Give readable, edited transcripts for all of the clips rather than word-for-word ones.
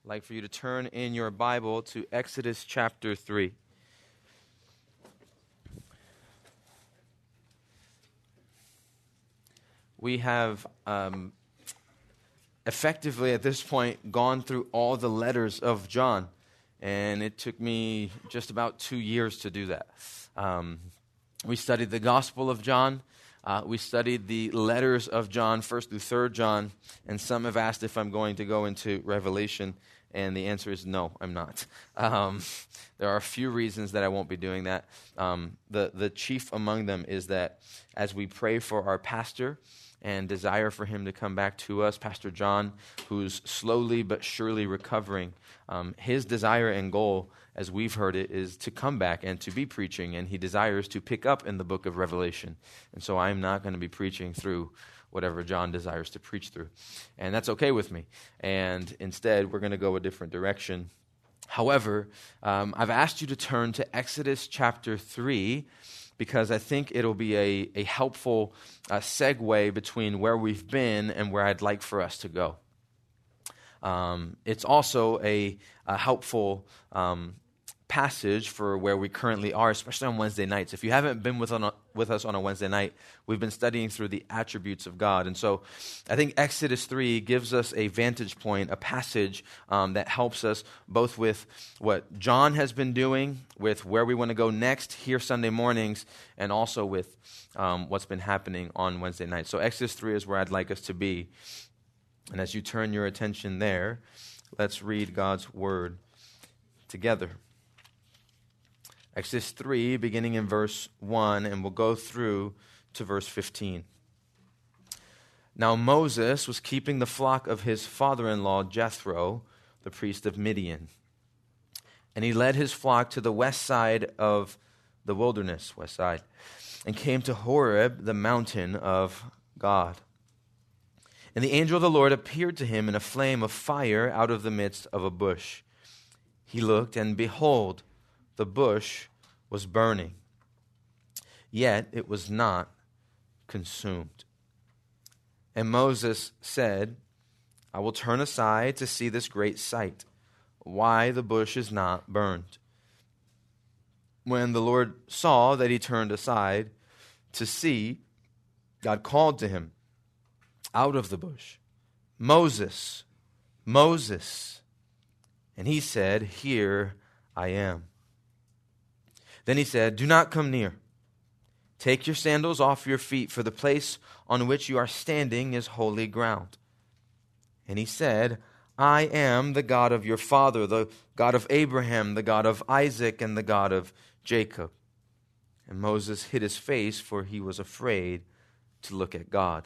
like for you to turn in your Bible to Exodus chapter 3. We have effectively at this point gone through all the letters of John, and it took me just about 2 years to do that. We studied the Gospel of John. We studied the letters of John, 1st through 3rd John, and some have asked if I'm going to go into Revelation, and the answer is no, I'm not. There are a few reasons that I won't be doing that. The chief among them is that as we pray for our pastor and desire for him to come back to us, Pastor John, who's slowly but surely recovering, his desire and goal, as we've heard it, is to come back and to be preaching, and he desires to pick up in the book of Revelation. And so I'm not going to be preaching through whatever John desires to preach through. And that's okay with me. And instead, we're going to go a different direction. However, I've asked you to turn to Exodus chapter 3, because I think it'll be a helpful segue between where we've been and where I'd like for us to go. It's also a helpful passage for where we currently are, especially on Wednesday nights. If you haven't been with us on a Wednesday night, we've been studying through the attributes of God. And so I think Exodus 3 gives us a vantage point, a passage that helps us both with what John has been doing, with where we want to go next here Sunday mornings, and also with what's been happening on Wednesday nights. So Exodus 3 is where I'd like us to be. And as you turn your attention there, let's read God's word together. Exodus 3, beginning in verse 1, and we'll go through to verse 15. Now Moses was keeping the flock of his father-in-law Jethro, the priest of Midian. And he led his flock to the west side of the wilderness, west side, and came to Horeb, the mountain of God. And the angel of the Lord appeared to him in a flame of fire out of the midst of a bush. He looked, and behold, the bush was burning, yet it was not consumed. And Moses said, I will turn aside to see this great sight, why the bush is not burned. When the Lord saw that he turned aside to see, God called to him out of the bush, Moses, Moses. And he said, Here I am. Then he said, Do not come near. Take your sandals off your feet, for the place on which you are standing is holy ground. And he said, I am the God of your father, the God of Abraham, the God of Isaac, and the God of Jacob. And Moses hid his face, for he was afraid to look at God.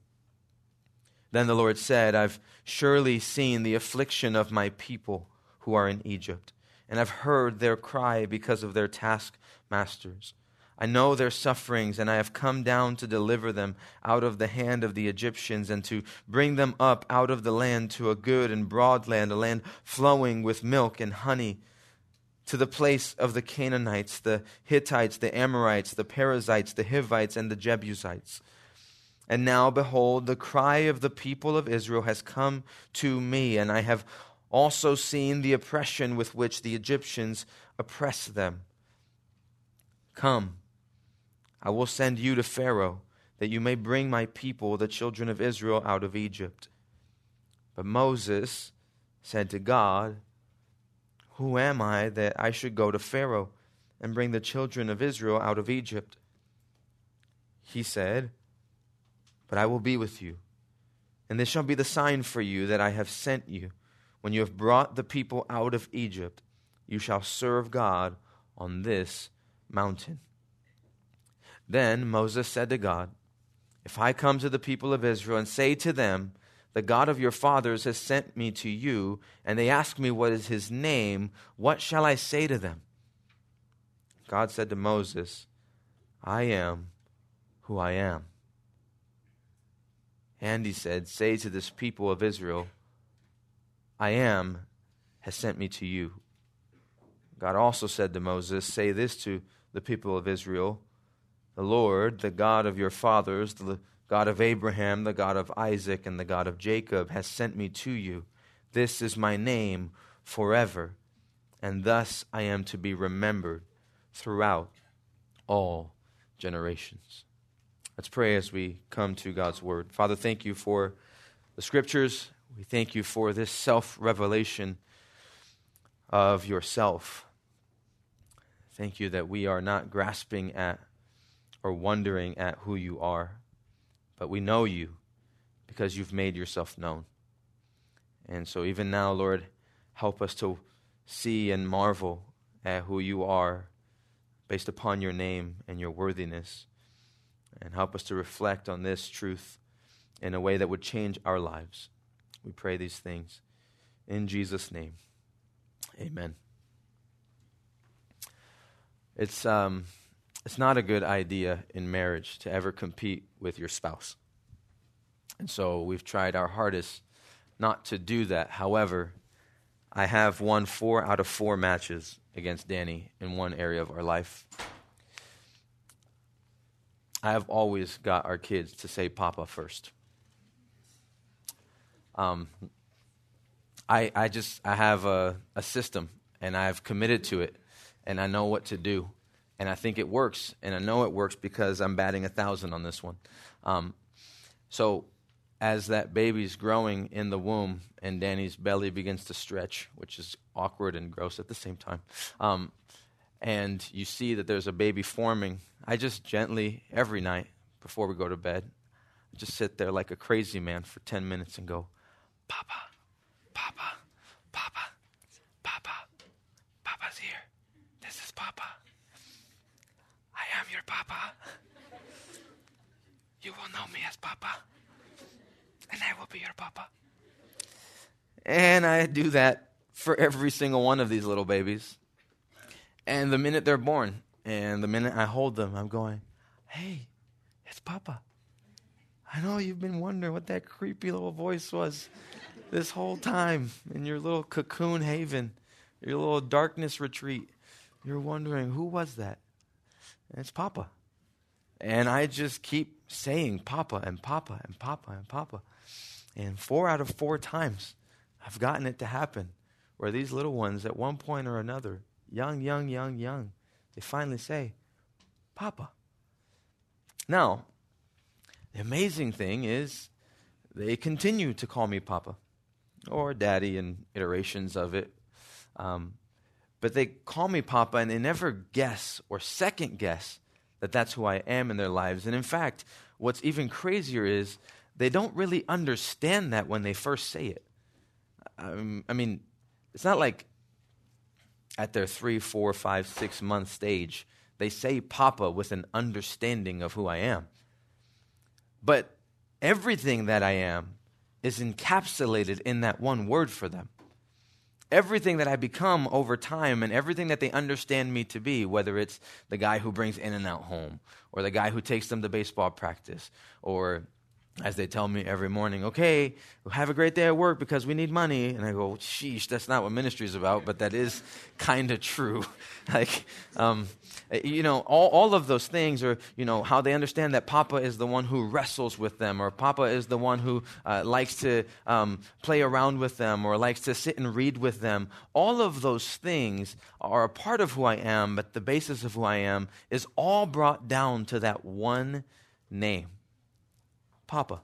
Then the Lord said, I've surely seen the affliction of my people who are in Egypt, and I've heard their cry because of their taskmasters. I know their sufferings, and I have come down to deliver them out of the hand of the Egyptians and to bring them up out of the land to a good and broad land, a land flowing with milk and honey, to the place of the Canaanites, the Hittites, the Amorites, the Perizzites, the Hivites, and the Jebusites. And now, behold, the cry of the people of Israel has come to me, and I have also seen the oppression with which the Egyptians oppress them. Come, I will send you to Pharaoh, that you may bring my people, the children of Israel, out of Egypt. But Moses said to God, Who am I that I should go to Pharaoh and bring the children of Israel out of Egypt? He said, But I will be with you, and this shall be the sign for you that I have sent you. When you have brought the people out of Egypt, you shall serve God on this mountain. Then Moses said to God, If I come to the people of Israel and say to them, The God of your fathers has sent me to you, and they ask me what is his name, what shall I say to them? God said to Moses, I am who I am. And he said, Say to this people of Israel, I am has sent me to you. God also said to Moses, Say this to the people of Israel, The Lord, the God of your fathers, the God of Abraham, the God of Isaac, and the God of Jacob, has sent me to you. This is my name forever, and thus I am to be remembered throughout all generations. Let's pray as we come to God's word. Father, thank you for the scriptures. We thank you for this self-revelation of yourself. Thank you that we are not grasping at or wondering at who you are, but we know you because you've made yourself known. And so even now, Lord, help us to see and marvel at who you are based upon your name and your worthiness. And help us to reflect on this truth in a way that would change our lives. We pray these things in Jesus' name. Amen. It's not a good idea in marriage to ever compete with your spouse. And so we've tried our hardest not to do that. However, I have won 4 out of 4 matches against Danny in one area of our life. I have always got our kids to say Papa first. I have a system, and I've committed to it, and I know what to do, and I think it works, and I know it works because I'm batting 1,000 on this one. So as that baby's growing in the womb and Danny's belly begins to stretch, which is awkward and gross at the same time, and you see that there's a baby forming, I just gently, every night before we go to bed, just sit there like a crazy man for 10 minutes and go, Papa, Papa, Papa, Papa, Papa's here. This is Papa. I am your Papa. You will know me as Papa, and I will be your Papa. And I do that for every single one of these little babies. And the minute they're born, and the minute I hold them, I'm going, hey, it's Papa. I know you've been wondering what that creepy little voice was this whole time in your little cocoon haven, your little darkness retreat. You're wondering, who was that? And it's Papa. And I just keep saying Papa and Papa and Papa and Papa. And 4 out of 4 times, I've gotten it to happen where these little ones at one point or another, young, they finally say, Papa. Now, the amazing thing is they continue to call me Papa or Daddy in iterations of it. But they call me Papa and they never guess or second guess that that's who I am in their lives. And in fact, what's even crazier is they don't really understand that when they first say it. I mean, it's not like at their 3, 4, 5, 6 month stage, they say Papa with an understanding of who I am. But everything that I am is encapsulated in that one word for them. Everything that I become over time and everything that they understand me to be, whether it's the guy who brings In-N-Out home or the guy who takes them to baseball practice, or as they tell me every morning, okay, we'll have a great day at work because we need money. And I go, sheesh, that's not what ministry is about, but that is kind of true. All of those things are, how they understand that Papa is the one who wrestles with them, or Papa is the one who likes to play around with them, or likes to sit and read with them. All of those things are a part of who I am, but the basis of who I am is all brought down to that one name. Papa.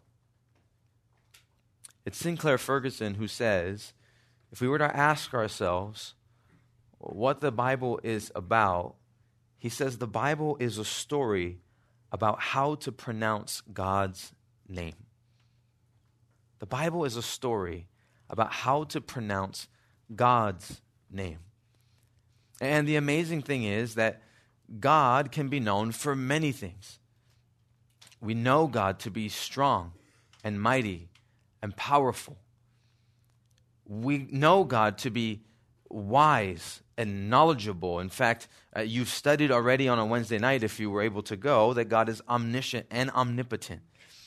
It's Sinclair Ferguson who says, if we were to ask ourselves what the Bible is about, he says the Bible is a story about how to pronounce God's name. The Bible is a story about how to pronounce God's name. And the amazing thing is that God can be known for many things. We know God to be strong and mighty and powerful. We know God to be wise and knowledgeable. In fact, you've studied already on a Wednesday night, if you were able to go, that God is omniscient and omnipotent.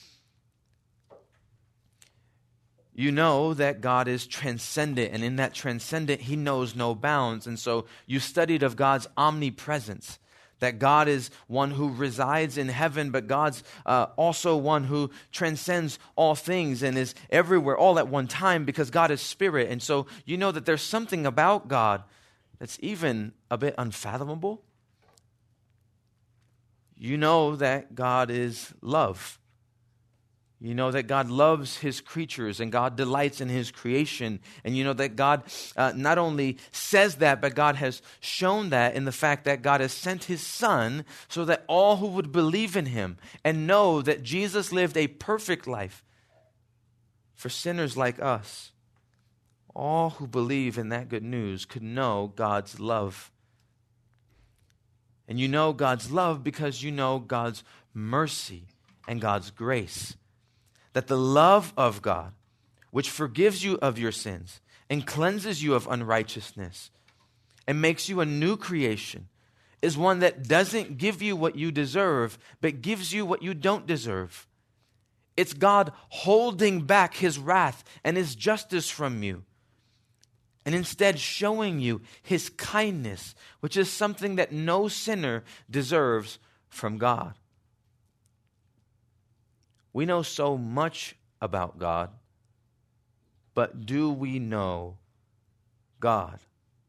You know that God is transcendent, and in that transcendent, he knows no bounds. And so you studied of God's omnipresence, that God is one who resides in heaven, but God's also one who transcends all things and is everywhere all at one time, because God is spirit. And so you know that there's something about God that's even a bit unfathomable. You know that God is love. You know that God loves his creatures and God delights in his creation. And you know that God not only says that, but God has shown that in the fact that God has sent his Son so that all who would believe in him and know that Jesus lived a perfect life for sinners like us, all who believe in that good news could know God's love. And you know God's love because you know God's mercy and God's grace. That the love of God, which forgives you of your sins and cleanses you of unrighteousness and makes you a new creation, is one that doesn't give you what you deserve, but gives you what you don't deserve. It's God holding back his wrath and his justice from you, and instead showing you his kindness, which is something that no sinner deserves from God. We know so much about God, but do we know God?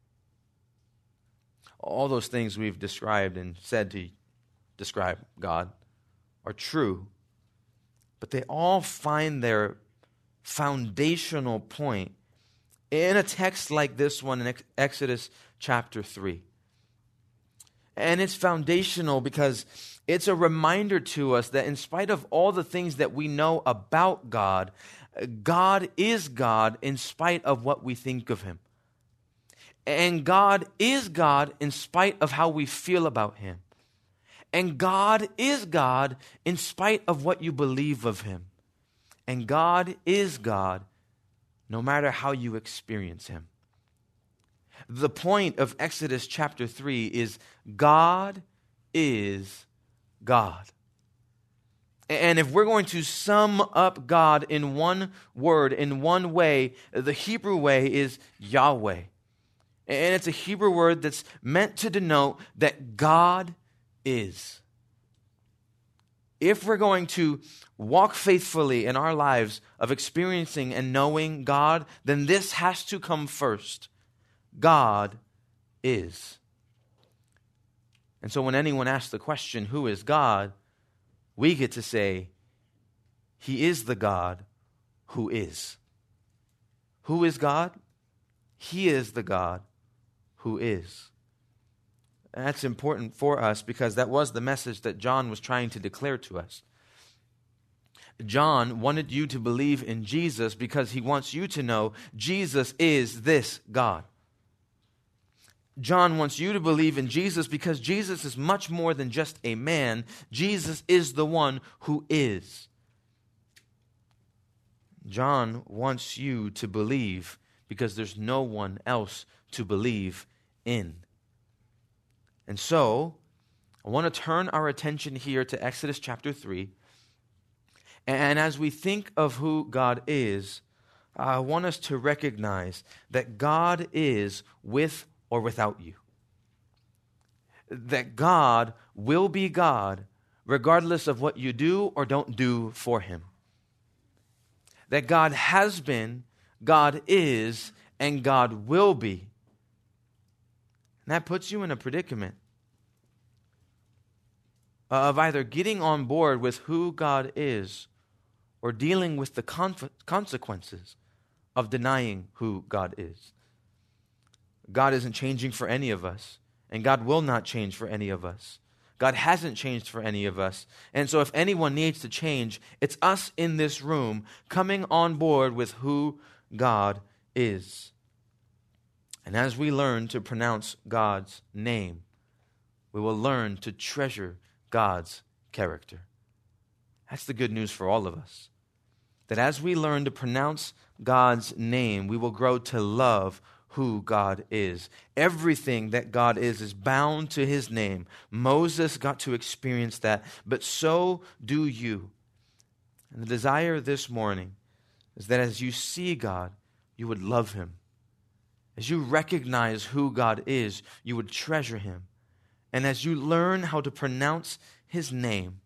All those things we've described and said to describe God are true, but they all find their foundational point in a text like this one in Exodus chapter 3. And it's foundational because it's a reminder to us that in spite of all the things that we know about God, God is God in spite of what we think of him. And God is God in spite of how we feel about him. And God is God in spite of what you believe of him. And God is God no matter how you experience him. The point of Exodus chapter 3 is God is God. And if we're going to sum up God in one word, in one way, the Hebrew way is Yahweh. And it's a Hebrew word that's meant to denote that God is. If we're going to walk faithfully in our lives of experiencing and knowing God, then this has to come first. God is. And so when anyone asks the question, who is God? We get to say, he is the God who is. Who is God? He is the God who is. And that's important for us because that was the message that John was trying to declare to us. John wanted you to believe in Jesus because he wants you to know Jesus is this God. John wants you to believe in Jesus because Jesus is much more than just a man. Jesus is the one who is. John wants you to believe because there's no one else to believe in. And so, I want to turn our attention here to Exodus chapter 3. And as we think of who God is, I want us to recognize that God is with or without you. That God will be God regardless of what you do or don't do for him. That God has been, God is, and God will be. And that puts you in a predicament of either getting on board with who God is or dealing with the consequences of denying who God is. God isn't changing for any of us, and God will not change for any of us. God hasn't changed for any of us. And so if anyone needs to change, it's us in this room coming on board with who God is. And as we learn to pronounce God's name, we will learn to treasure God's character. That's the good news for all of us. That as we learn to pronounce God's name, we will grow to love who God is. Everything that God is bound to his name. Moses got to experience that, but so do you. And the desire this morning is that as you see God, you would love him. As you recognize who God is, you would treasure him. and as you learn how to pronounce his name,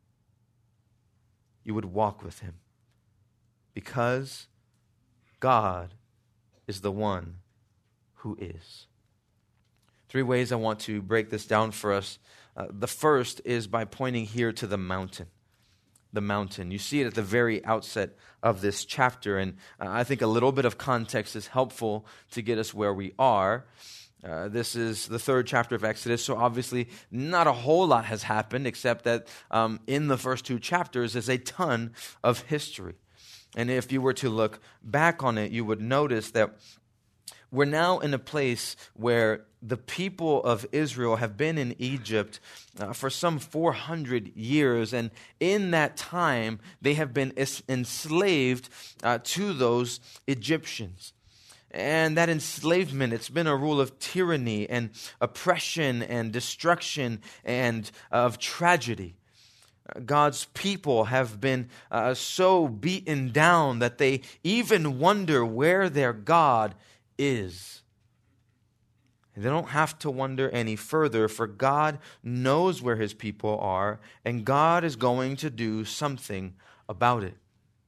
you would walk with him, because God is the one who is. 3 ways I want to break this down for us. The first is by pointing here to the mountain. The mountain. You see it at the very outset of this chapter, and I think a little bit of context is helpful to get us where we are. This is the 3rd chapter of Exodus, so obviously not a whole lot has happened, except that in the first 2 chapters is a ton of history. And if you were to look back on it, you would notice that we're now in a place where the people of Israel have been in Egypt for some 400 years, and in that time they have been enslaved to those Egyptians. And that enslavement, it's been a rule of tyranny and oppression and destruction and of tragedy. God's people have been so beaten down that they even wonder where their God is. And they don't have to wonder any further, for God knows where his people are, and God is going to do something about it.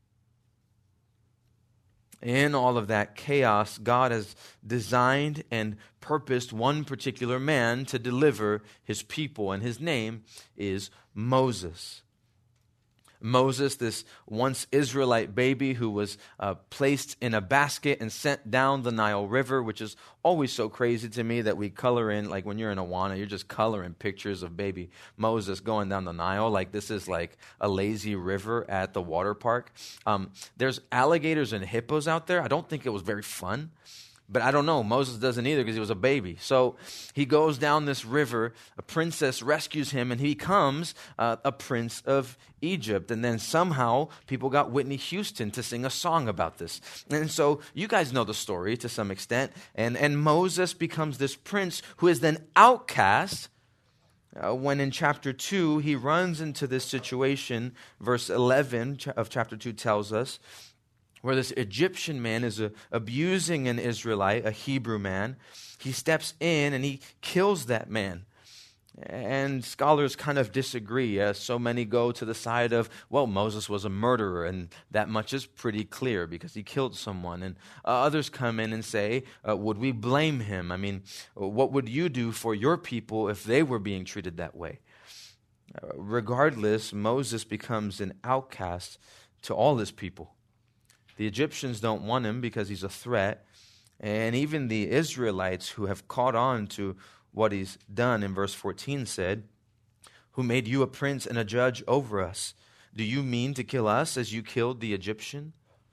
In all of that chaos, God has designed and purposed one particular man to deliver his people, and his name is Moses. Moses, this once Israelite baby who was placed in a basket and sent down the Nile River, which is always so crazy to me that we color in, like when you're in Awana, you're just coloring pictures of baby Moses going down the Nile. Like this is like a lazy river at the water park. There's alligators and hippos out there. I don't think it was very fun. But I don't know, Moses doesn't either because he was a baby. So he goes down this river, a princess rescues him, and he becomes a prince of Egypt. And then somehow people got Whitney Houston to sing a song about this. And so you guys know the story to some extent. And Moses becomes this prince who is then outcast when in chapter 2 he runs into this situation. Verse 11 of chapter 2 tells us, where this Egyptian man is abusing an Israelite, a Hebrew man. He steps in and he kills that man. And scholars kind of disagree. So many go to the side of, well, Moses was a murderer, and that much is pretty clear because he killed someone. And others come in and say, would we blame him? I mean, what would you do for your people if they were being treated that way? Regardless, Moses becomes an outcast to all his people. The Egyptians don't want him because he's a threat. And even the Israelites who have caught on to what he's done in verse 14 said, "Who made you a prince and a judge over us? Do you mean to kill us as you killed the Egyptian?"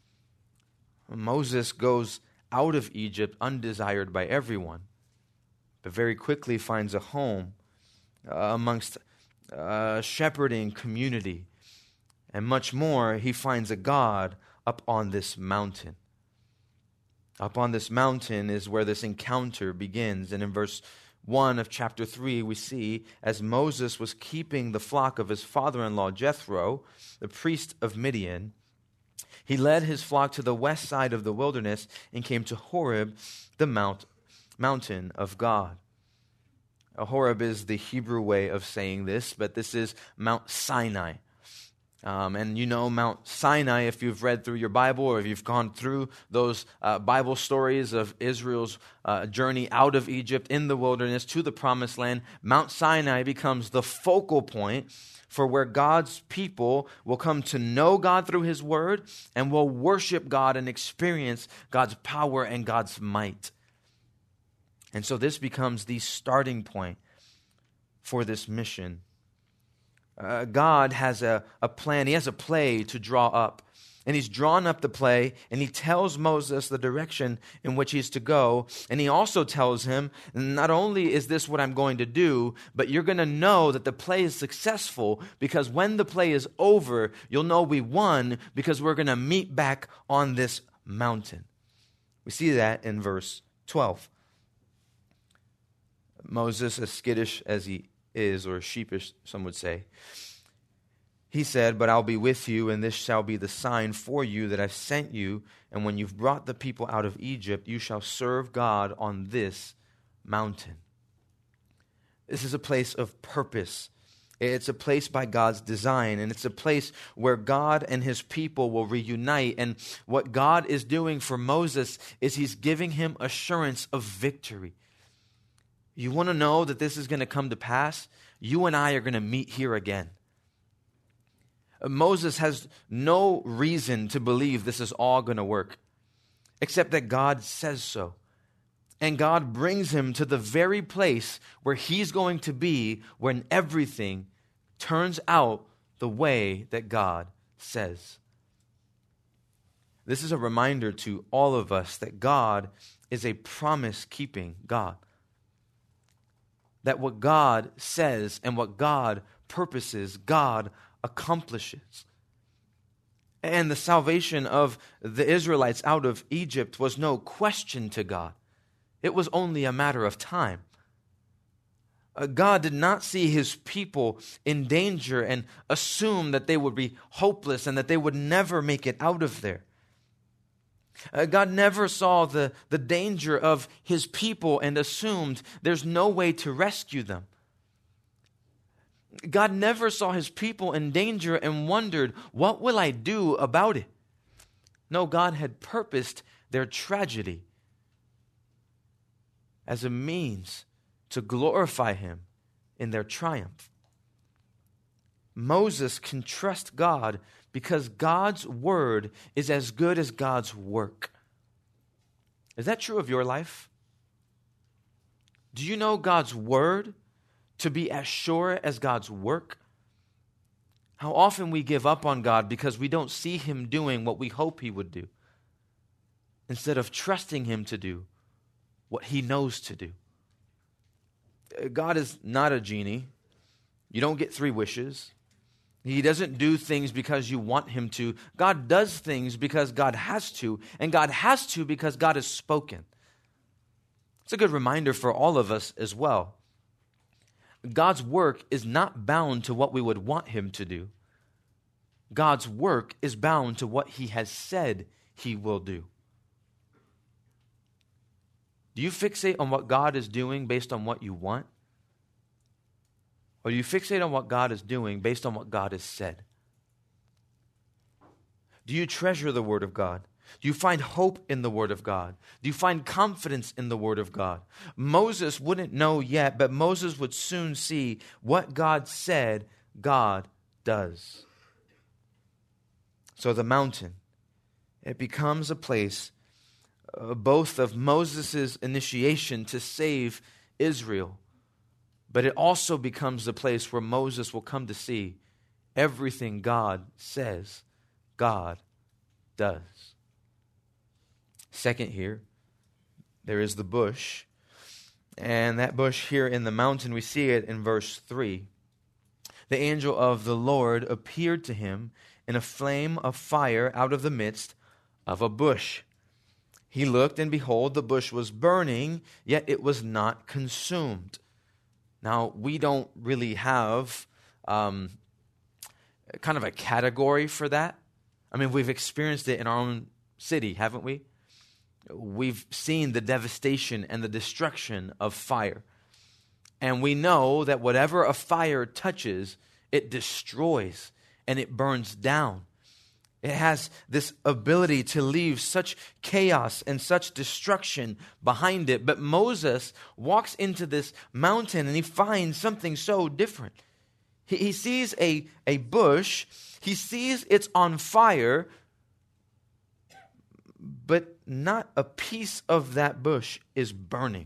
Moses goes out of Egypt undesired by everyone, but very quickly finds a home amongst a shepherding community. And much more, he finds a God up on this mountain. Up on this mountain is where this encounter begins. And in verse 1 of chapter 3, we see as Moses was keeping the flock of his father-in-law Jethro, the priest of Midian, he led his flock to the west side of the wilderness and came to Horeb, the mountain of God. Horeb is the Hebrew way of saying this, but this is Mount Sinai. And you know Mount Sinai, if you've read through your Bible or if you've gone through those Bible stories of Israel's journey out of Egypt in the wilderness to the Promised Land, Mount Sinai becomes the focal point for where God's people will come to know God through His Word and will worship God and experience God's power and God's might. And so this becomes the starting point for this mission. God has a plan. He has a play to draw up. And he's drawn up the play, and he tells Moses the direction in which he's to go. And he also tells him, not only is this what I'm going to do, but you're going to know that the play is successful, because when the play is over, you'll know we won, because we're going to meet back on this mountain. We see that in verse 12. Moses, as skittish as he is, or sheepish, some would say, he said, "But I'll be with you, and this shall be the sign for you that I've sent you. And when you've brought the people out of Egypt, you shall serve God on this mountain." This is a place of purpose. It's a place by God's design, and it's a place where God and his people will reunite. And what God is doing for Moses is he's giving him assurance of victory. You want to know that this is going to come to pass? You and I are going to meet here again. Moses has no reason to believe this is all going to work, except that God says so. And God brings him to the very place where he's going to be when everything turns out the way that God says. This is a reminder to all of us that God is a promise-keeping God. That what God says and what God purposes, God accomplishes. And the salvation of the Israelites out of Egypt was no question to God. It was only a matter of time. God did not see his people in danger and assume that they would be hopeless and that they would never make it out of there. God never saw the danger of his people and assumed there's no way to rescue them. God never saw his people in danger and wondered, what will I do about it? No, God had purposed their tragedy as a means to glorify him in their triumph. Moses can trust God because God's word is as good as God's work. Is that true of your life? Do you know God's word to be as sure as God's work? How often we give up on God because we don't see him doing what we hope he would do, instead of trusting him to do what he knows to do. God is not a genie. You don't get 3 wishes. He doesn't do things because you want him to. God does things because God has to, and God has to because God has spoken. It's a good reminder for all of us as well. God's work is not bound to what we would want him to do. God's work is bound to what he has said he will do. Do you fixate on what God is doing based on what you want? Or do you fixate on what God is doing based on what God has said? Do you treasure the Word of God? Do you find hope in the Word of God? Do you find confidence in the Word of God? Moses wouldn't know yet, but Moses would soon see what God said God does. So the mountain, it becomes a place both of Moses' initiation to save Israel, but it also becomes the place where Moses will come to see everything God says God does. Second here, there is the bush. And that bush here in the mountain, we see it in verse 3. The angel of the Lord appeared to him in a flame of fire out of the midst of a bush. He looked, and behold, the bush was burning, yet it was not consumed. Now, we don't really have kind of a category for that. I mean, we've experienced it in our own city, haven't we? We've seen the devastation and the destruction of fire. And we know that whatever a fire touches, it destroys and it burns down. It has this ability to leave such chaos and such destruction behind it. But Moses walks into this mountain and he finds something so different. He sees a bush. He sees it's on fire, but not a piece of that bush is burning.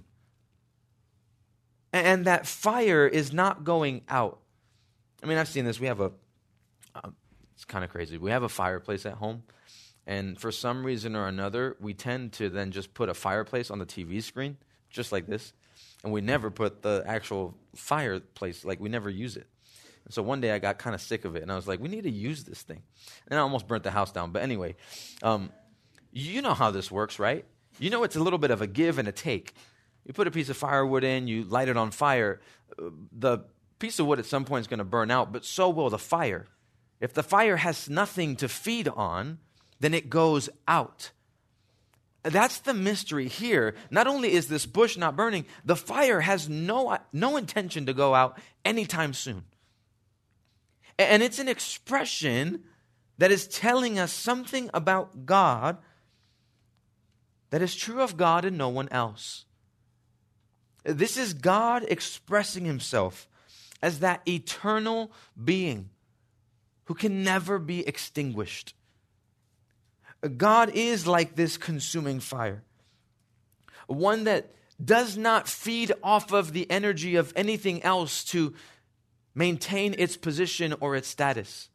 And that fire is not going out. I mean, I've seen this. We have it's kind of crazy. We have a fireplace at home, and for some reason or another, we tend to then just put a fireplace on the TV screen, just like this, and we never put the actual fireplace, like we never use it. And so one day I got kind of sick of it, and I was like, we need to use this thing. And I almost burnt the house down. But anyway, you know how this works, right? You know it's a little bit of a give and a take. You put a piece of firewood in, you light it on fire. The piece of wood at some point is going to burn out, but so will the fire. If the fire has nothing to feed on, then it goes out. That's the mystery here. Not only is this bush not burning, the fire has no intention to go out anytime soon. And it's an expression that is telling us something about God that is true of God and no one else. This is God expressing himself as that eternal being who can never be extinguished. God is like this consuming fire, one that does not feed off of the energy of anything else to maintain its position or its status.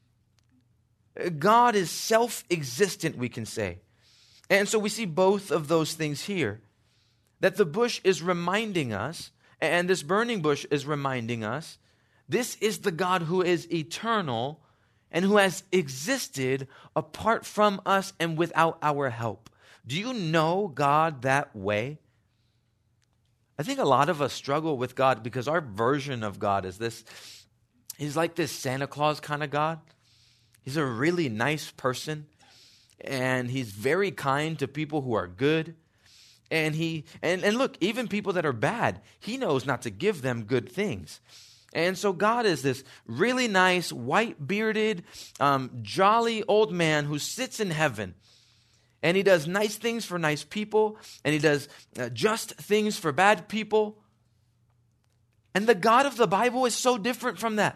God is self-existent, we can say. And so we see both of those things here. That the bush is reminding us, and this burning bush is reminding us, this is the God who is eternal and who has existed apart from us and without our help. Do you know God that way? I think a lot of us struggle with God because our version of God is this. He's like this Santa Claus kind of God. He's a really nice person, and he's very kind to people who are good. And look, even people that are bad, he knows not to give them good things. And so God is this really nice, white-bearded, jolly old man who sits in heaven. And he does nice things for nice people, and he does just things for bad people. And the God of the Bible is so different from that.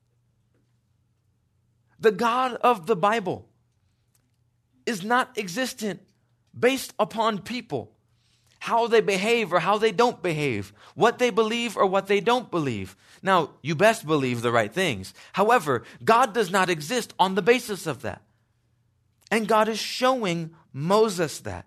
The God of the Bible is not existent based upon people, how they behave or how they don't behave, what they believe or what they don't believe. Now, you best believe the right things. However, God does not exist on the basis of that. And God is showing Moses that.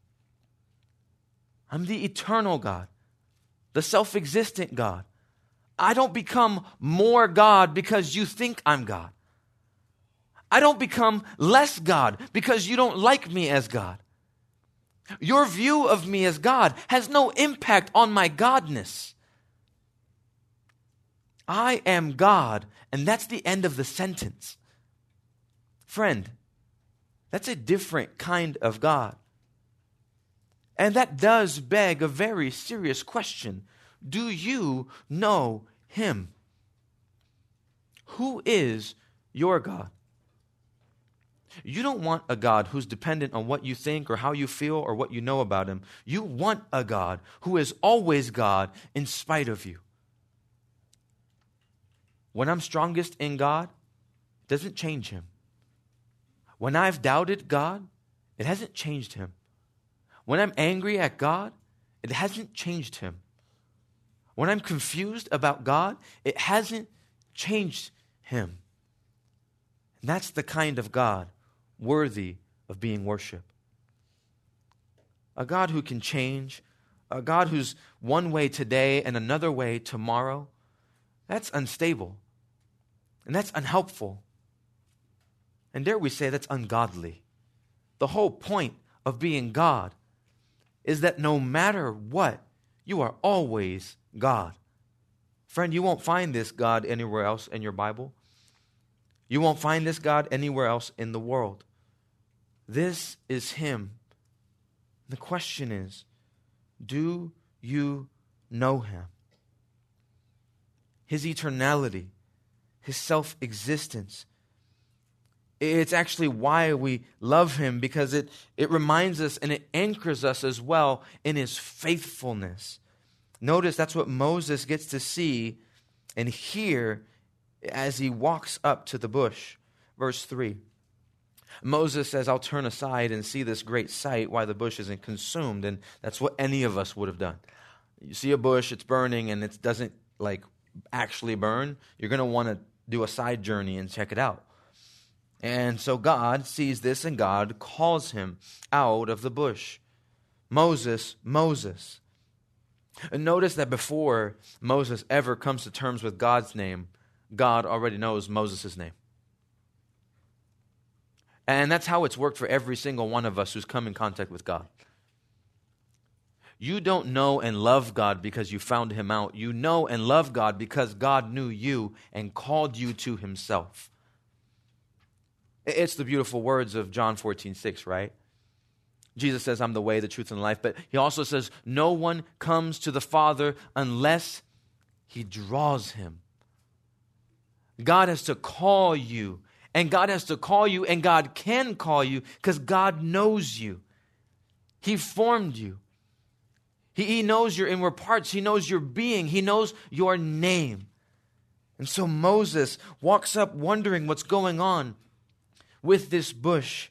I'm the eternal God, the self-existent God. I don't become more God because you think I'm God. I don't become less God because you don't like me as God. Your view of me as God has no impact on my godness. I am God, and that's the end of the sentence. Friend, that's a different kind of God. And that does beg a very serious question. Do you know him? Who is your God? You don't want a God who's dependent on what you think or how you feel or what you know about him. You want a God who is always God in spite of you. When I'm strongest in God, it doesn't change him. When I've doubted God, it hasn't changed him. When I'm angry at God, it hasn't changed him. When I'm confused about God, it hasn't changed him. And that's the kind of God worthy of being worshiped. A God who can change, a God who's one way today and another way tomorrow, that's unstable. And that's unhelpful. And dare we say that's ungodly. The whole point of being God is that no matter what, you are always God. Friend, you won't find this God anywhere else in your Bible. You won't find this God anywhere else in the world. This is him. The question is, do you know him? His eternality, his self-existence. It's actually why we love him, because it reminds us and it anchors us as well in his faithfulness. Notice that's what Moses gets to see and hear as he walks up to the bush. Verse 3. Moses says, I'll turn aside and see this great sight, why the bush isn't consumed. And that's what any of us would have done. You see a bush, it's burning, and it doesn't actually burn. You're going to want to do a side journey and check it out. And so God sees this, and God calls him out of the bush. Moses, Moses. And notice that before Moses ever comes to terms with God's name, God already knows Moses' name. And that's how it's worked for every single one of us who's come in contact with God. You don't know and love God because you found him out. You know and love God because God knew you and called you to himself. It's the beautiful words of John 14:6, right? Jesus says, I'm the way, the truth, and the life. But he also says, no one comes to the Father unless he draws him. God has to call you. And God has to call you, and God can call you because God knows you. He formed you. He knows your inward parts. He knows your being. He knows your name. And so Moses walks up wondering what's going on with this bush.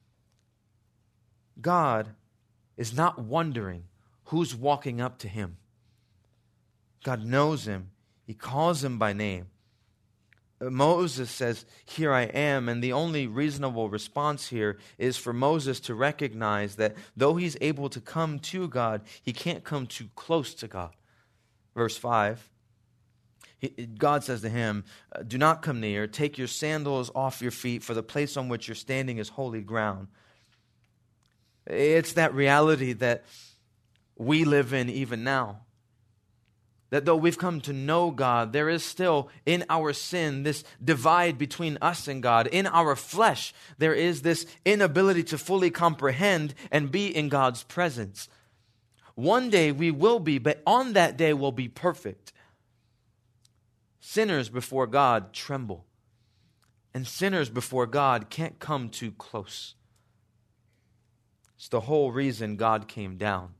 God is not wondering who's walking up to him. God knows him. He calls him by name. Moses says, here I am. And the only reasonable response here is for Moses to recognize that though he's able to come to God, he can't come too close to God. Verse 5, God says to him, do not come near. Take your sandals off your feet, for the place on which you're standing is holy ground. It's that reality that we live in even now. That though we've come to know God, there is still in our sin this divide between us and God. In our flesh, there is this inability to fully comprehend and be in God's presence. One day we will be, but on that day we'll be perfect. Sinners before God tremble, and sinners before God can't come too close. It's the whole reason God came down.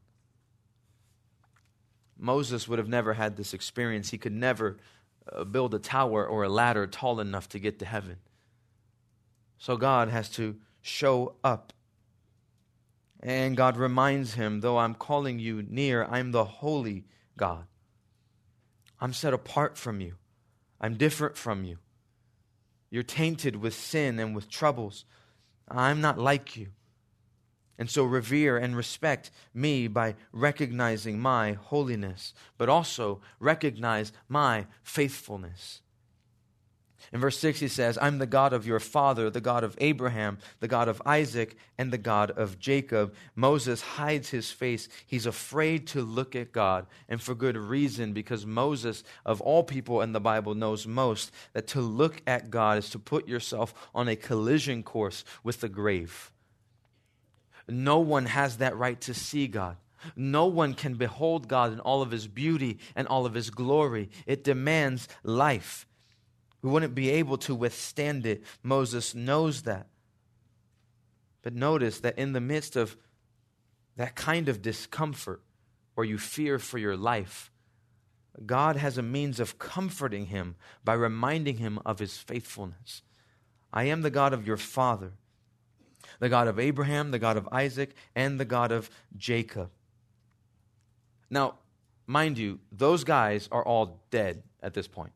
Moses would have never had this experience. He could never build a tower or a ladder tall enough to get to heaven. So God has to show up. And God reminds him, though I'm calling you near, I'm the holy God. I'm set apart from you. I'm different from you. You're tainted with sin and with troubles. I'm not like you. And so revere and respect me by recognizing my holiness, but also recognize my faithfulness. In verse 6 he says, I'm the God of your father, the God of Abraham, the God of Isaac, and the God of Jacob. Moses hides his face. He's afraid to look at God, and for good reason, because Moses, of all people in the Bible, knows most that to look at God is to put yourself on a collision course with the grave. No one has that right to see God. No one can behold God in all of his beauty and all of his glory. It demands life. We wouldn't be able to withstand it. Moses knows that. But notice that in the midst of that kind of discomfort where you fear for your life, God has a means of comforting him by reminding him of his faithfulness. I am the God of your father, the God of Abraham, the God of Isaac, and the God of Jacob. Now, mind you, those guys are all dead at this point.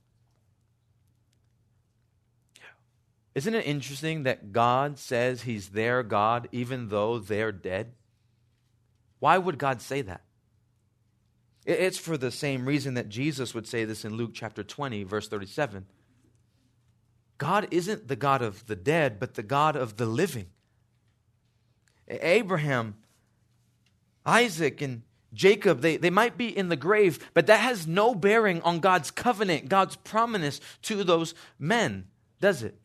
Isn't it interesting that God says he's their God even though they're dead? Why would God say that? It's for the same reason that Jesus would say this in Luke chapter 20, verse 37. God isn't the God of the dead, but the God of the living. Abraham, Isaac, and Jacob, they might be in the grave, but that has no bearing on God's covenant, God's promise to those men, does it?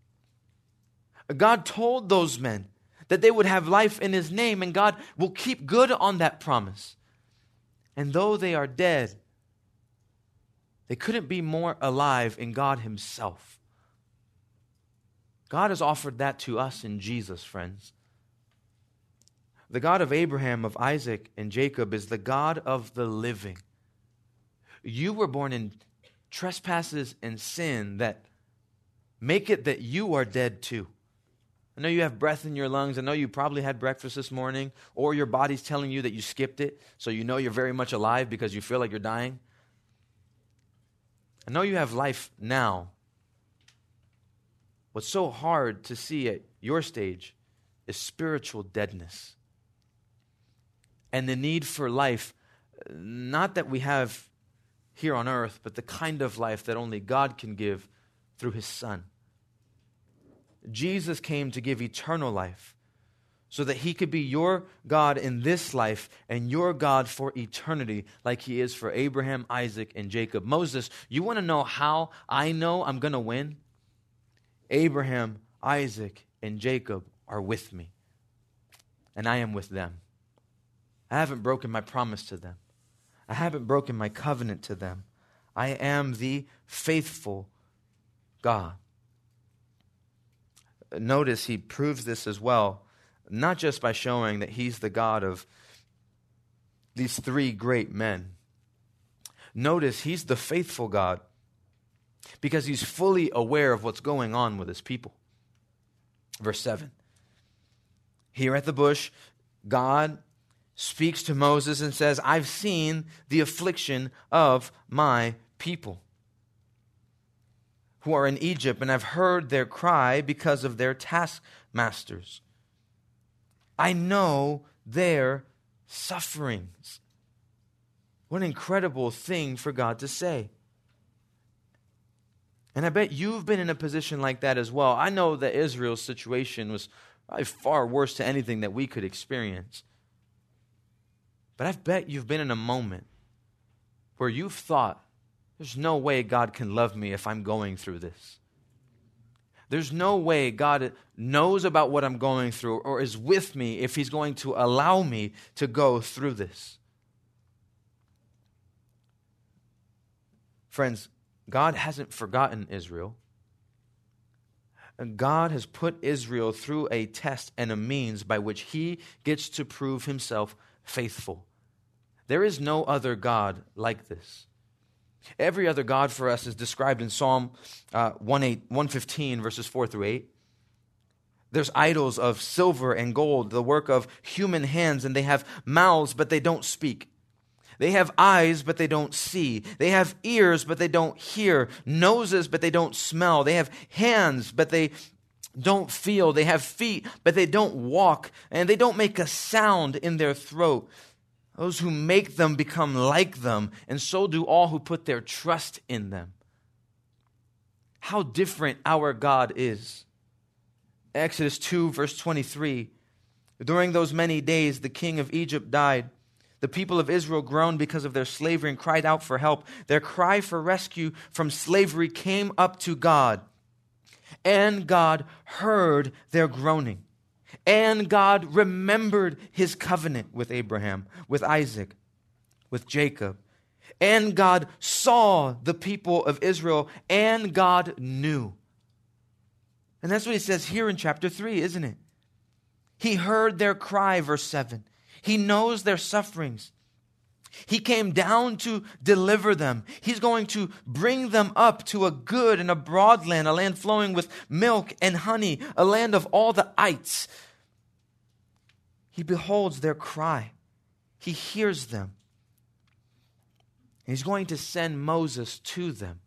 God told those men that they would have life in his name, and God will keep good on that promise. And though they are dead, they couldn't be more alive in God himself. God has offered that to us in Jesus, friends. The God of Abraham, of Isaac, and Jacob is the God of the living. You were born in trespasses and sin that make it that you are dead too. I know you have breath in your lungs. I know you probably had breakfast this morning, or your body's telling you that you skipped it, so you know you're very much alive because you feel like you're dying. I know you have life now. What's so hard to see at your stage is spiritual deadness. And the need for life, not that we have here on earth, but the kind of life that only God can give through his Son. Jesus came to give eternal life so that he could be your God in this life and your God for eternity like he is for Abraham, Isaac, and Jacob. Moses, you want to know how I know I'm going to win? Abraham, Isaac, and Jacob are with me. and I am with them. I haven't broken my promise to them. I haven't broken my covenant to them. I am the faithful God. Notice he proves this as well, not just by showing that he's the God of these three great men. Notice he's the faithful God because he's fully aware of what's going on with his people. Verse 7. Here at the bush, God speaks to Moses and says, I've seen the affliction of my people who are in Egypt, and I've heard their cry because of their taskmasters. I know their sufferings. What an incredible thing for God to say. And I bet you've been in a position like that as well. I know that Israel's situation was probably far worse to anything that we could experience. But I bet you've been in a moment where you've thought, there's no way God can love me if I'm going through this. There's no way God knows about what I'm going through or is with me if he's going to allow me to go through this. Friends, God hasn't forgotten Israel. God has put Israel through a test and a means by which he gets to prove himself faithful. There is no other God like this. Every other God for us is described in Psalm 115, verses 4 through 8. There's idols of silver and gold, the work of human hands, and they have mouths, but they don't speak. They have eyes, but they don't see. They have ears, but they don't hear. Noses, but they don't smell. They have hands, but they don't feel. They have feet, but they don't walk. And they don't make a sound in their throat. Those who make them become like them, and so do all who put their trust in them. How different our God is. Exodus 2, verse 23. During those many days, the king of Egypt died. The people of Israel groaned because of their slavery and cried out for help. Their cry for rescue from slavery came up to God. And God heard their groaning. And God remembered his covenant with Abraham, with Isaac, with Jacob. And God saw the people of Israel, and God knew. And that's what he says here in chapter 3, isn't it? He heard their cry, verse 7. He knows their sufferings. He came down to deliver them. He's going to bring them up to a good and a broad land, a land flowing with milk and honey, a land of all the ites. He beholds their cry. He hears them. He's going to send Moses to them.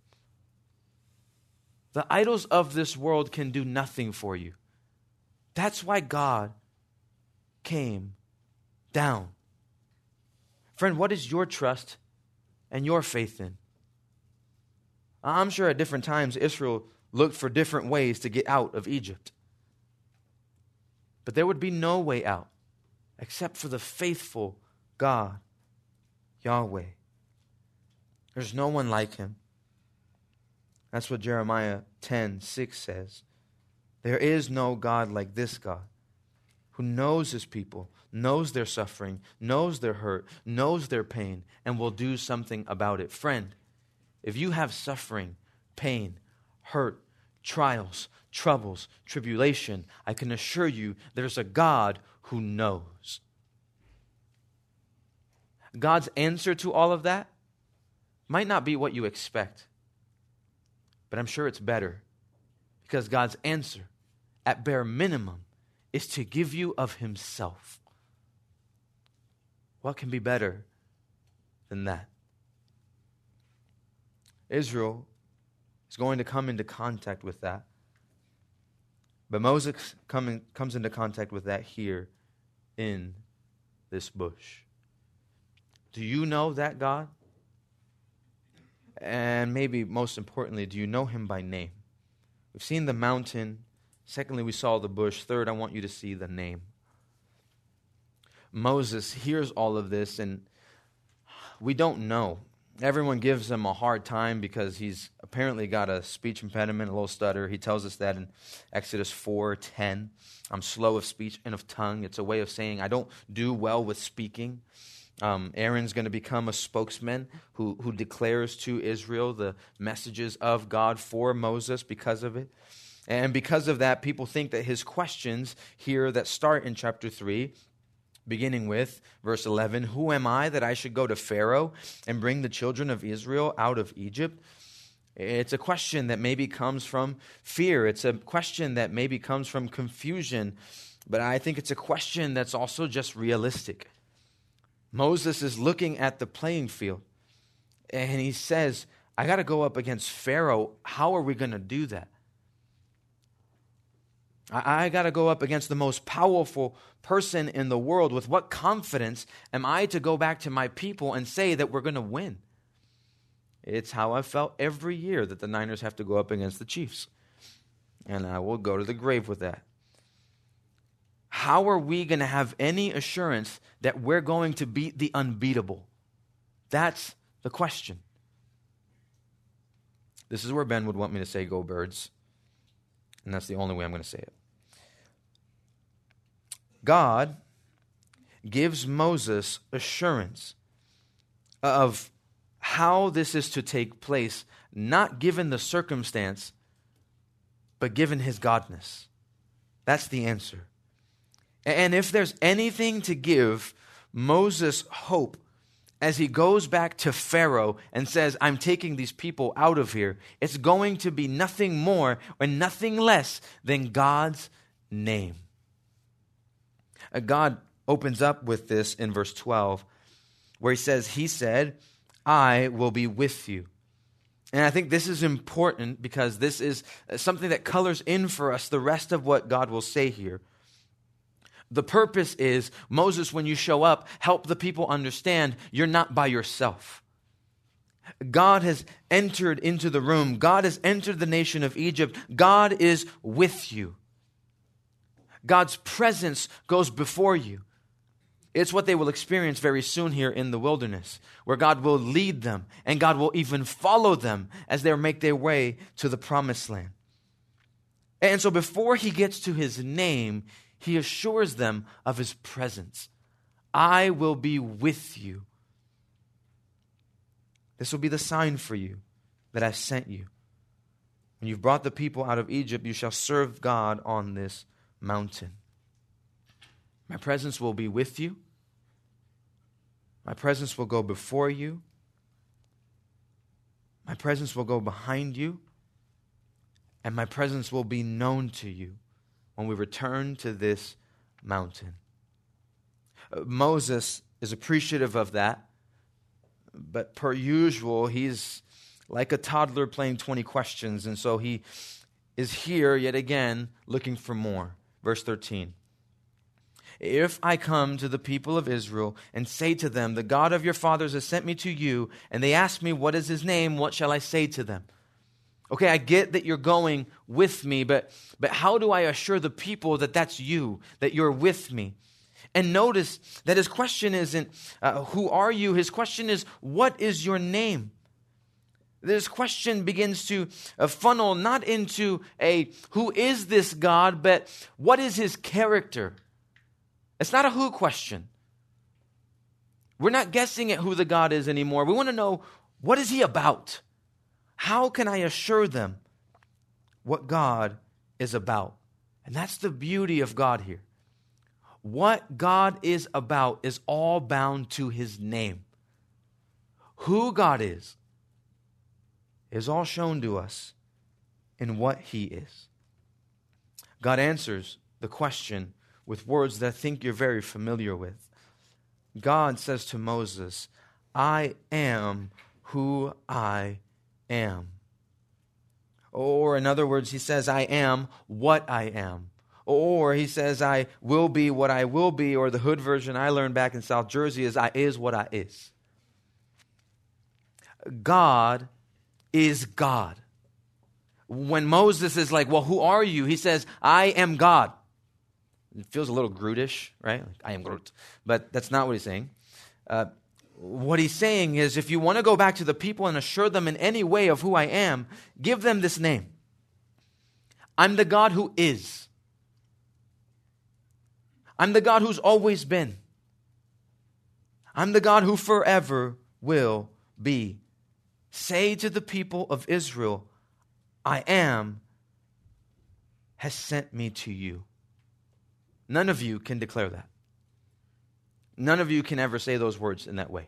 The idols of this world can do nothing for you. That's why God came down. Friend, what is your trust and your faith in? I'm sure at different times Israel looked for different ways to get out of Egypt. But there would be no way out except for the faithful God, Yahweh. There's no one like him. That's what Jeremiah 10:6 says. There is no God like this God, who knows his people, knows their suffering, knows their hurt, knows their pain, and will do something about it. Friend, if you have suffering, pain, hurt, trials, troubles, tribulation, I can assure you there's a God who knows. God's answer to all of that might not be what you expect, but I'm sure it's better, because God's answer, at bare minimum, is to give you of himself. What can be better than that? Israel is going to come into contact with that. But Moses comes into contact with that here in this bush. Do you know that God? And maybe most importantly, do you know him by name? We've seen the mountain. Secondly, we saw the bush. Third, I want you to see the name. Moses hears all of this, and we don't know Everyone gives him a hard time because he's apparently got a speech impediment, a little stutter. He tells us that in Exodus 4:10. I'm slow of speech and of tongue. It's a way of saying I don't do well with speaking. Aaron's going to become a spokesman who declares to Israel the messages of God for Moses because of it. And because of that, people think that his questions here that start in chapter 3, beginning with verse 11, who am I that I should go to Pharaoh and bring the children of Israel out of Egypt? It's a question that maybe comes from fear. It's a question that maybe comes from confusion. But I think it's a question that's also just realistic. Moses is looking at the playing field and he says, I got to go up against Pharaoh. How are we going to do that? I got to go up against the most powerful person in the world. With what confidence am I to go back to my people and say that we're going to win? It's how I felt every year that the Niners have to go up against the Chiefs. And I will go to the grave with that. How are we going to have any assurance that we're going to beat the unbeatable? That's the question. This is where Ben would want me to say, go Birds. And that's the only way I'm going to say it. God gives Moses assurance of how this is to take place, not given the circumstance, but given his godness. That's the answer. And if there's anything to give Moses hope as he goes back to Pharaoh and says, I'm taking these people out of here, it's going to be nothing more or nothing less than God's name. God opens up with this in verse 12, where he says, he said, I will be with you. And I think this is important because this is something that colors in for us the rest of what God will say here. The purpose is, Moses, when you show up, help the people understand you're not by yourself. God has entered into the room. God has entered the nation of Egypt. God is with you. God's presence goes before you. It's what they will experience very soon here in the wilderness, where God will lead them and God will even follow them as they make their way to the promised land. And so before he gets to his name, he assures them of his presence. I will be with you. This will be the sign for you that I've sent you. When you've brought the people out of Egypt, you shall serve God on this mountain. My presence will be with you. My presence will go before you. My presence will go behind you. And my presence will be known to you when we return to this mountain. Moses is appreciative of that, but per usual, he's like a toddler playing 20 questions, and so he is here yet again looking for more. Verse 13. If I come to the people of Israel and say to them, the God of your fathers has sent me to you, and they ask me, what is his name? What shall I say to them? Okay, I get that you're going with me, but how do I assure the people that that's you, that you're with me? And notice that his question isn't, who are you? His question is, what is your name? This question begins to funnel not into who is this God, but what is his character? It's not a who question. We're not guessing at who the God is anymore. We want to know, what is he about? How can I assure them what God is about? And that's the beauty of God here. What God is about is all bound to his name. Who God is all shown to us in what he is. God answers the question with words that I think you're very familiar with. God says to Moses, I am who I am. Or in other words, he says, I am what I am. Or he says, I will be what I will be. Or the hood version I learned back in South Jersey is, I is what I is. God is God. When Moses is like, well, who are you? He says, I am God. It feels a little Groot-ish, right? Like, I am Groot. But that's not what he's saying. What he's saying is, if you want to go back to the people and assure them in any way of who I am, give them this name. I'm the God who is. I'm the God who's always been. I'm the God who forever will be. Say to the people of Israel, I am has sent me to you. None of you can declare that. None of you can ever say those words in that way.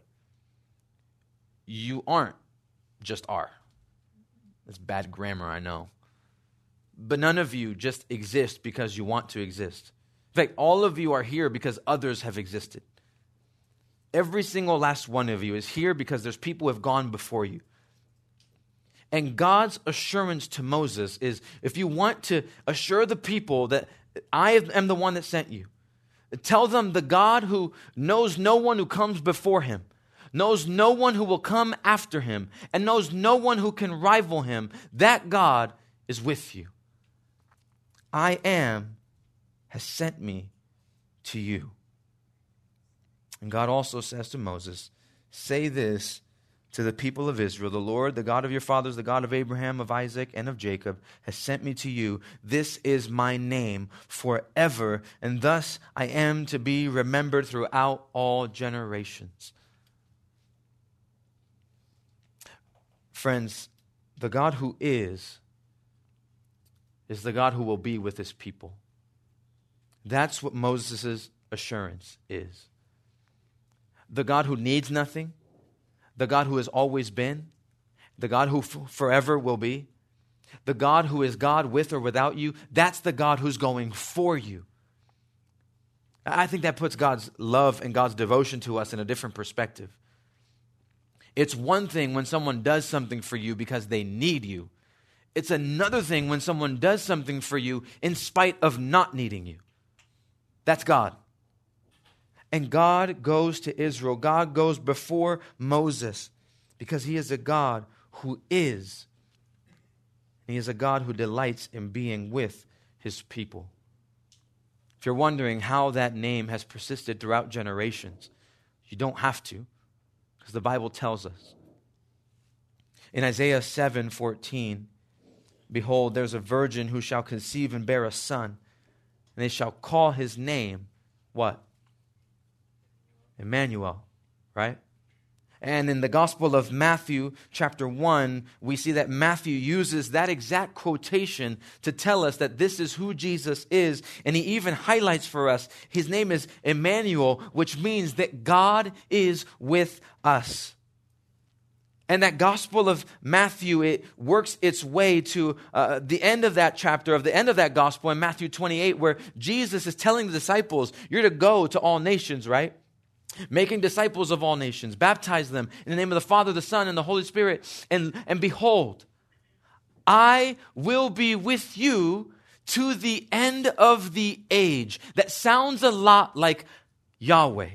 You aren't just are. That's bad grammar, I know. But none of you just exist because you want to exist. In fact, all of you are here because others have existed. Every single last one of you is here because there's people who have gone before you. And God's assurance to Moses is, if you want to assure the people that I am the one that sent you, tell them the God who knows no one who comes before him, knows no one who will come after him, and knows no one who can rival him, that God is with you. I am has sent me to you. And God also says to Moses, say this to the people of Israel, the Lord, the God of your fathers, the God of Abraham, of Isaac, and of Jacob, has sent me to you. This is my name forever, and thus I am to be remembered throughout all generations. Friends, the God who is the God who will be with his people. That's what Moses' assurance is. The God who needs nothing, the God who has always been, the God who forever will be, the God who is God with or without you, that's the God who's going for you. I think that puts God's love and God's devotion to us in a different perspective. It's one thing when someone does something for you because they need you. It's another thing when someone does something for you in spite of not needing you. That's God. And God goes to Israel. God goes before Moses because he is a God who is. He is a God who delights in being with his people. If you're wondering how that name has persisted throughout generations, you don't have to, because the Bible tells us. In Isaiah 7:14, behold, there's a virgin who shall conceive and bear a son, and they shall call his name, what? Emmanuel, right? And in the Gospel of Matthew, chapter 1, we see that Matthew uses that exact quotation to tell us that this is who Jesus is. And he even highlights for us, his name is Emmanuel, which means that God is with us. And that Gospel of Matthew, it works its way to the end of that chapter, of the end of that Gospel in Matthew 28, where Jesus is telling the disciples, you're to go to all nations, right? Making disciples of all nations, baptize them in the name of the Father, the Son, and the Holy Spirit. And behold, I will be with you to the end of the age. That sounds a lot like Yahweh.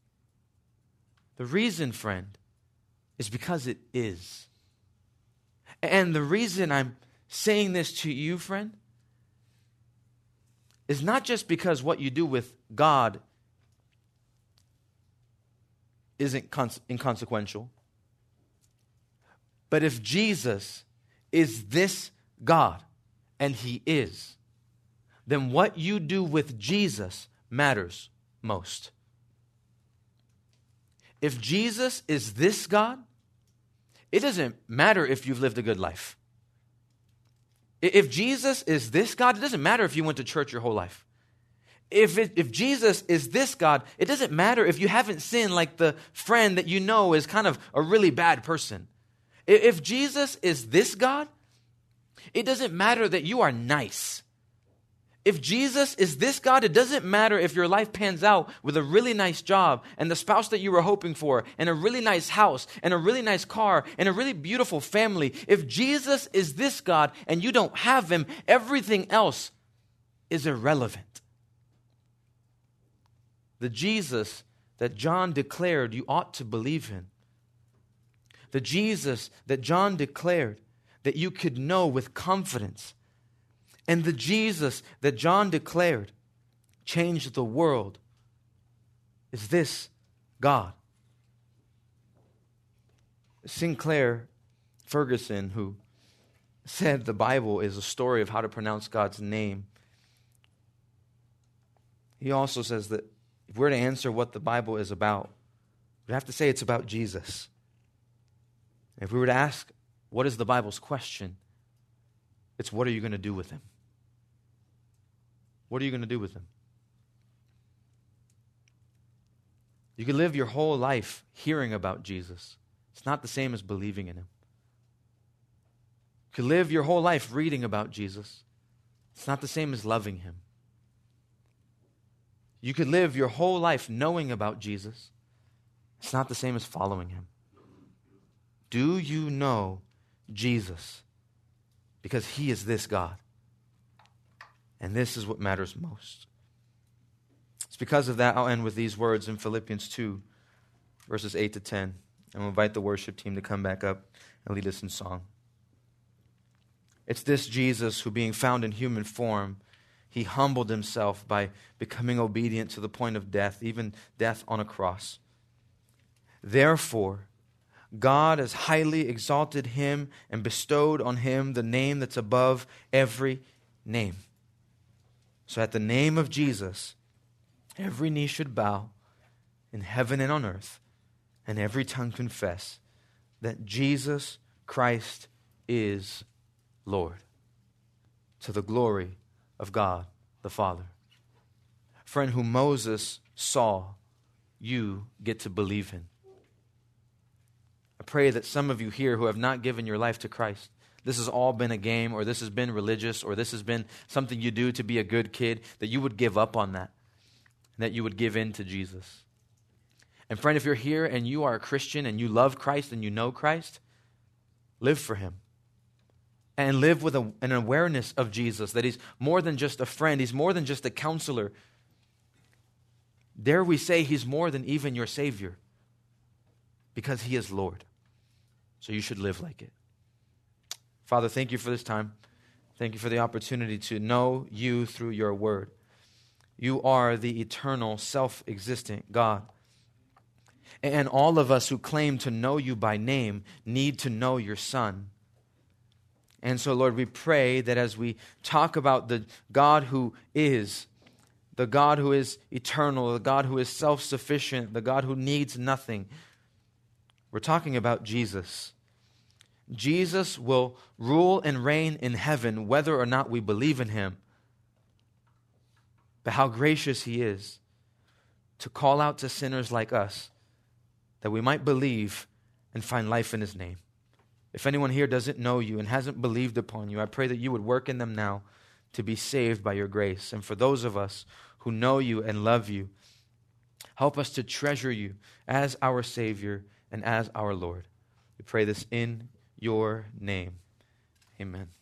The reason, friend, is because it is. And the reason I'm saying this to you, friend, is not just because what you do with God isn't inconsequential. But if Jesus is this God, and he is, then what you do with Jesus matters most. If Jesus is this God, it doesn't matter if you've lived a good life. If Jesus is this God, it doesn't matter if you went to church your whole life. If Jesus is this God, it doesn't matter if you haven't sinned like the friend that you know is kind of a really bad person. If Jesus is this God, it doesn't matter that you are nice. If Jesus is this God, it doesn't matter if your life pans out with a really nice job and the spouse that you were hoping for and a really nice house and a really nice car and a really beautiful family. If Jesus is this God and you don't have him, everything else is irrelevant. The Jesus that John declared you ought to believe in. The Jesus that John declared that you could know with confidence. And the Jesus that John declared changed the world is this God. Sinclair Ferguson, who said the Bible is a story of how to pronounce God's name, he also says that if we're to answer what the Bible is about, we have to say it's about Jesus. If we were to ask, what is the Bible's question? It's, what are you going to do with him? What are you going to do with him? You could live your whole life hearing about Jesus. It's not the same as believing in him. You could live your whole life reading about Jesus. It's not the same as loving him. You could live your whole life knowing about Jesus. It's not the same as following him. Do you know Jesus? Because he is this God. And this is what matters most. It's because of that I'll end with these words in Philippians 2, verses 8 to 10. And we'll invite the worship team to come back up and lead us in song. It's this Jesus who, being found in human form, he humbled himself by becoming obedient to the point of death, even death on a cross. Therefore, God has highly exalted him and bestowed on him the name that's above every name. So at the name of Jesus, every knee should bow in heaven and on earth, and every tongue confess that Jesus Christ is Lord, to the glory of God the Father. Friend, who Moses saw, you get to believe in. I pray that some of you here who have not given your life to Christ, this has all been a game, or this has been religious, or this has been something you do to be a good kid, that you would give up on that, and that you would give in to Jesus. And friend, if you're here and you are a Christian and you love Christ and you know Christ, live for him. And live with an awareness of Jesus, that he's more than just a friend, he's more than just a counselor. Dare we say he's more than even your Savior, because he is Lord. So you should live like it. Father, thank you for this time. Thank you for the opportunity to know you through your word. You are the eternal, self-existent God. And all of us who claim to know you by name need to know your Son. And so, Lord, we pray that as we talk about the God who is, the God who is eternal, the God who is self-sufficient, the God who needs nothing, we're talking about Jesus. Jesus will rule and reign in heaven whether or not we believe in him. But how gracious he is to call out to sinners like us that we might believe and find life in his name. If anyone here doesn't know you and hasn't believed upon you, I pray that you would work in them now to be saved by your grace. And for those of us who know you and love you, help us to treasure you as our Savior and as our Lord. We pray this in your name. Amen.